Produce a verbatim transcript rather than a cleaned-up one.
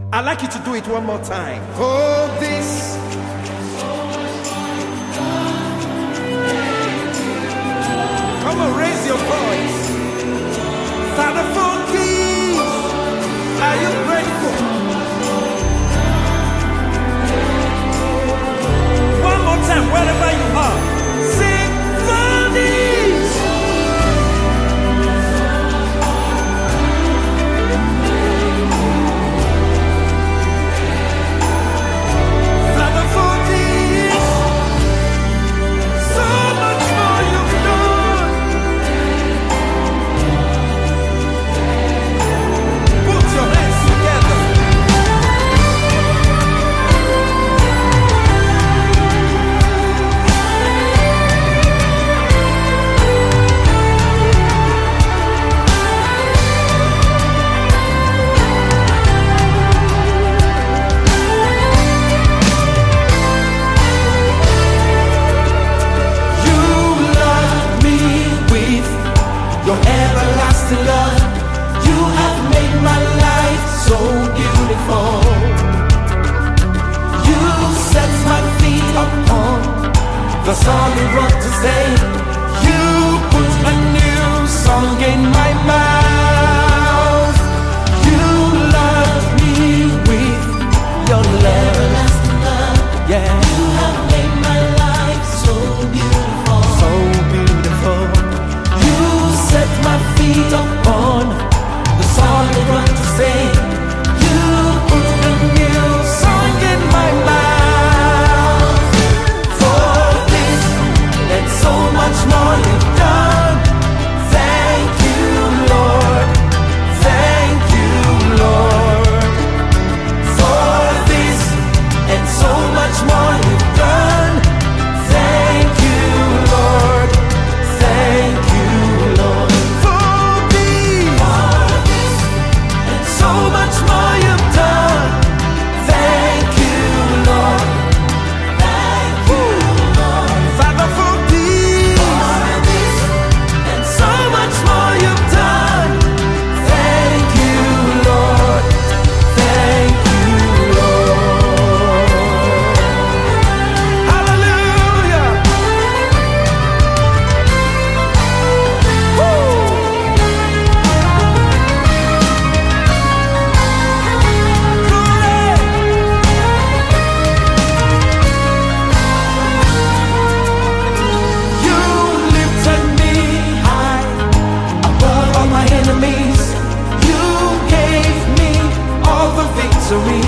I'd like you to do it one more time. Oh, this. Come on, raise your voice. Father, for this. Are you grateful? One more time, wherever you are. Sing for this. Father, for this. So much more you've done. Put your hands together. Your everlasting love, you have made my life so beautiful. You set my feet upon the solid rock to stay. You put a new song in my mouth. You love me with your everlasting love. Yeah, you have made my life so beautiful, so beautiful. Set my feet upon the solid rock to stay. You put a new song in my mouth. For this and so much more you've done. Thank you, Lord. Thank you, Lord. For this and so much more you've done. Thank you, Lord. Thank you. So much more you've done. Thank you, Lord. Thank you, Lord. Father, for this and so much more you've done. Thank you, Lord. Thank you, Lord. Hallelujah. Woo. Enemies, you gave me all the victory.